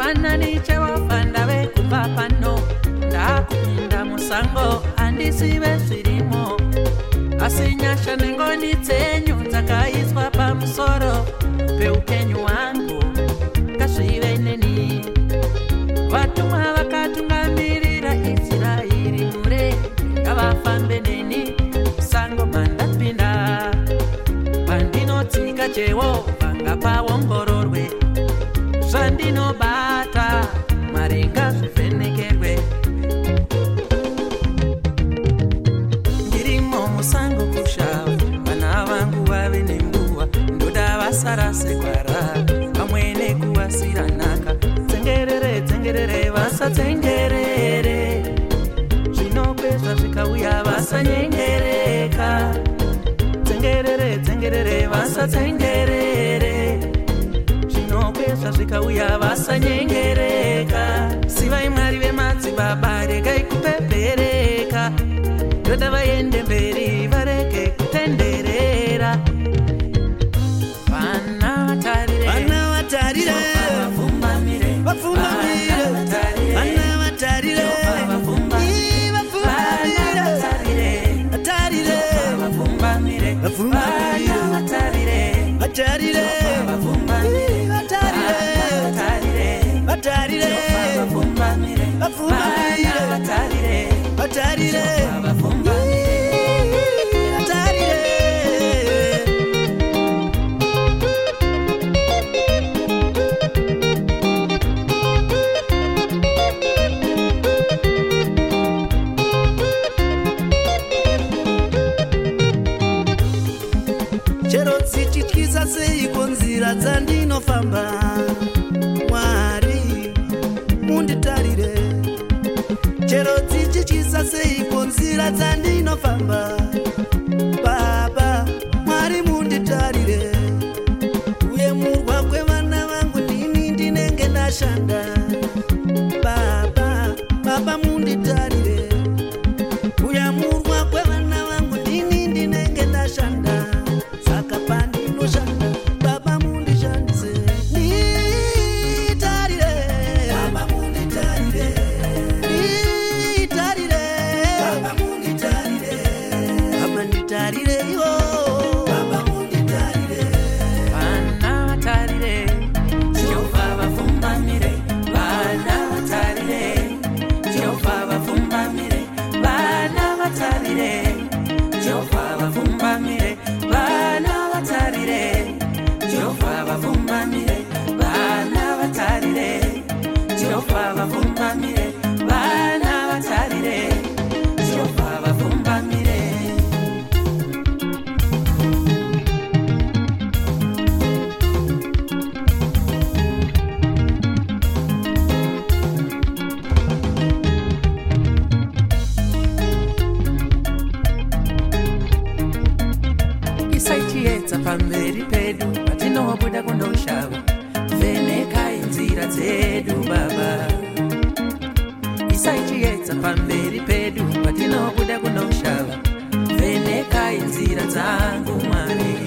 vanani chevafanda vekupa pano ndakunda musango handisive zvirimo asi nyasha nengoni dzenyu dzakaiswa pamusoro peupenyu hwangu ngazvive neni vatumwa vakatungamirira Israeri mure ngavafambe neni musango mandapinda pandinotsika Jehovha ngapaongororwe zvandinobata Mwari ngazvivhenekerwe ndirimo musango kushava vana vangu vave nenguva ndoda vasarase kwara pamwe nekuwasira nhaka tsengerere tsengerere vasatsengerere zvinokwezva zvikauya vasanyengereka tsengerere tsengerere vasatsengerere zvinokwezva zvikauya vasanyengereka sivai Mwari vemadzibaba regai kupembereka ndoda vaende mberi varege kutenderera vana vatarire vapfumbamire vana vatarire chero dzichityisa seiko nzira dzandinofamba Mwari munditarire chero dzichityisa seiko nzira dzandinofamba Baba Mwari munditarire kuyemurwa kwevana vangu ndini ndinenge ndashanda Baba munditarire kuyamurwa kwevana vangu ndini ndinenge ndashanda saka pandinoshanda Baba mundishandise nitarire Baba munditarire nitarire Baba munditarire Baba nitarire iwo Baba munditarire vana vatarire Jehova vapfumbamire vana vatarire Jehova vapfumbamire vana vatarire Jehova vapfumbamire vana vatarire Jehova vapfumbamire vana vatarire Jehova vapfumbamire vana vatarire Jehova vapfumbamire isaitiedza pamberi pedu patinobuda kundoshava vhenekai nzira dzedu Baba isaitiedza pamberi pedu patinobuda kundoshava vhenekai nzira dzangu Mwari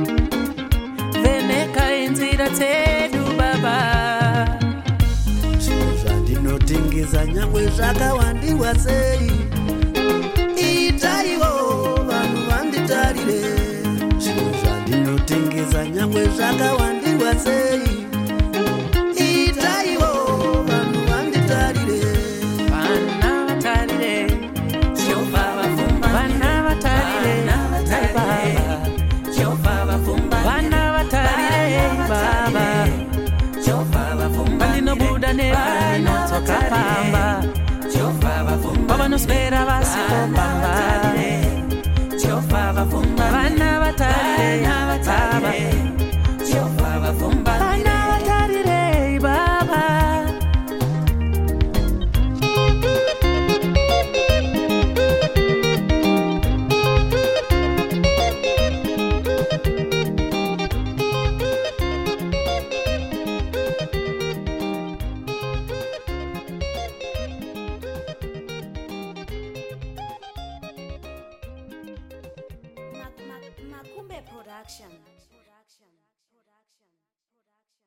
vhenekai nzira dzedu Baba zvinhu zvandinotengesa nyangwe zvakawandirwa sei itaiwo vanhu vanditarire zvinhu zvandinotengesa nyangwe zvakawandirwa sei itaiwo vanhu vanditarire vana vatarire Jehova vapfumba vana vatarire Jehova vapfumba vana vatarire Baba Jehova vapfumba ndinobuda nevanotsoka pamba Jehova vapfumba vanoswera vasikopamba Jehova vapfumba vana vatarire Baba Jehova vapfumba vana vatarire Baba Makumbe Production.